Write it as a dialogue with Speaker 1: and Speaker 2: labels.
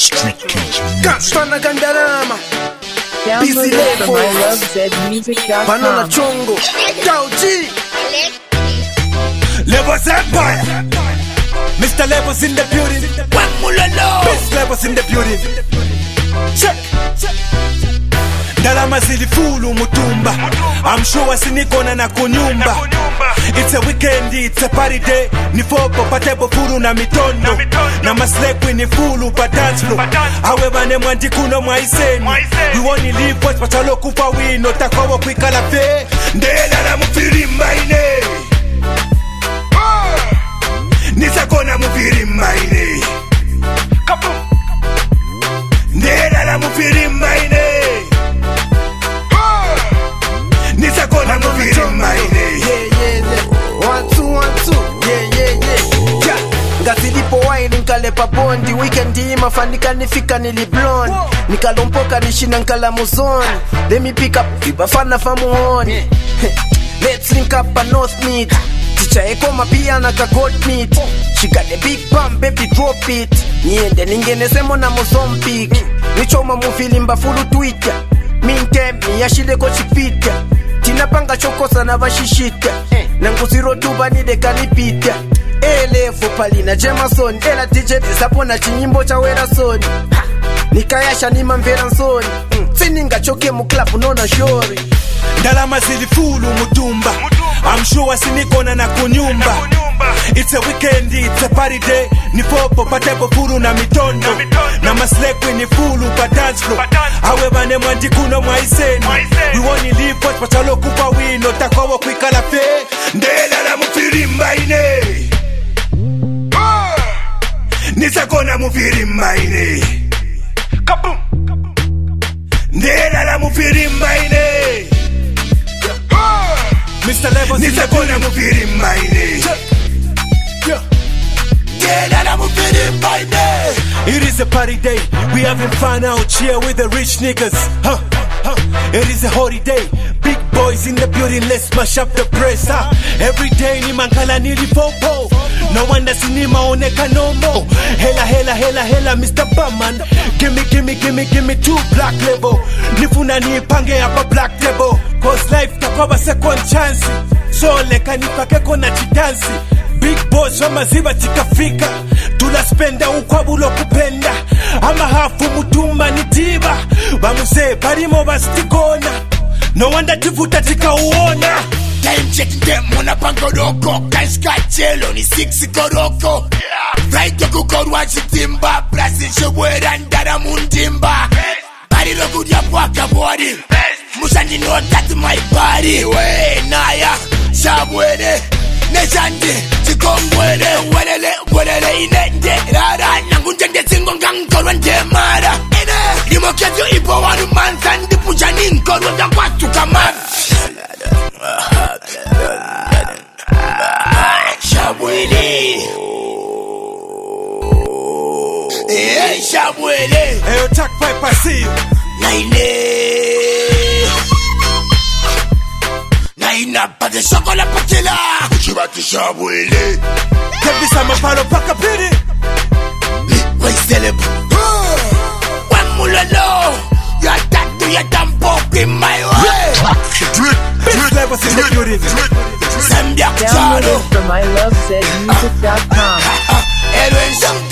Speaker 1: Kastana Gandarama
Speaker 2: Download it from ilovezmusic.com.
Speaker 1: Banana Chongo Dauji
Speaker 3: Levels Empire Mr. Levels in the building Best Levels in the building Check Ndalama zilifulu mutumba I'm sure sinikona na kunyumba It's a weekend, it's a party day Ni fopo patebo furu na mitondo Na maslekwi ni fulu pa dance floor However ne mwandi kuno mwaiseni We only live once patalo kufa wino Takwawa kwikala fe Ndela na mufiri maine Nisakona mufiri maine Ndela na mufiri maine Nisakona mufiri maine
Speaker 1: One, two, yeah. Ngazilipo wine nkalepa bondi Weekend mafanika nifika niliblonde Nikalompoka nishina nkala muzoni Let me pick up vibafana famuhoni Let's link up a North Meat Ticha eko mapia na ka gold meat She got the big bump baby drop it Niende ningene semo na Mozambique Nichoma mufilimba fulu Twitter Minte miyashile ko chipita Tinapanga chokosa na vashishita Nanguziro tuba nide kanipita Elefo palina Jemason Ela DJ disapona chinyimbo cha wera soni Nikayasha ni mamvera nsoni Sininga choke mu club nona shori
Speaker 3: Ndalama zilifulu mutumba I'm sure sinikona na kunyumba It's a weekend, it's a party day Ni fopo patebo furu na mitondo Na maslekwi ni fulu pa dance floor However ne mwandi kuno mwaiseni We only live once patalo kufa wino Takwawa kwikala fe Ndela na mufiri maine Nisakona mufiri maine Ndela na mufiri maine Mr. Levels Nisakona mufiri maine It is a party day, we having fun out here with the rich niggas. It is a holiday, big boys in the building, let's smash up the press. Every day ni mankala nili popo, no wonder sinima oneka no more. Hela, Mr. Bumman, give me two black level. Nifuna ni pange hapa black table, cause life takwaba second chance. So leka nipake kona chitansi. Big boss wa maziba tikafika Tulaspenda ukwabulo kupenda Ama hafu mutumba nitiba Bamuse parimo bastikona No wonder tifuta tika uona
Speaker 4: Time checking them muna pangodoko Kanshka chelo ni 6 koroko Right to kukor wachitimba Blasi shobwera ndara mundimba Bari rogu ya waka body Mushandi no that's my body We naya shabwere Neshandi chikongwere Welele inende Rara nangunjende singo ngankorwa ndemara Limoketyo ipo wanu mansan Dipuja ninkorwa dakwatu kamara Shabwele Shabwele
Speaker 3: Hey, attack pipe, I see you
Speaker 4: Naina pate shokola patela Chibati shabwele
Speaker 3: Kebisa mapalo paka piri
Speaker 4: Wai celebu Wamulolo You attack to your tampo in my way
Speaker 3: Best Levels in the building
Speaker 2: Download it from ilovezmusic.com.
Speaker 4: Edwin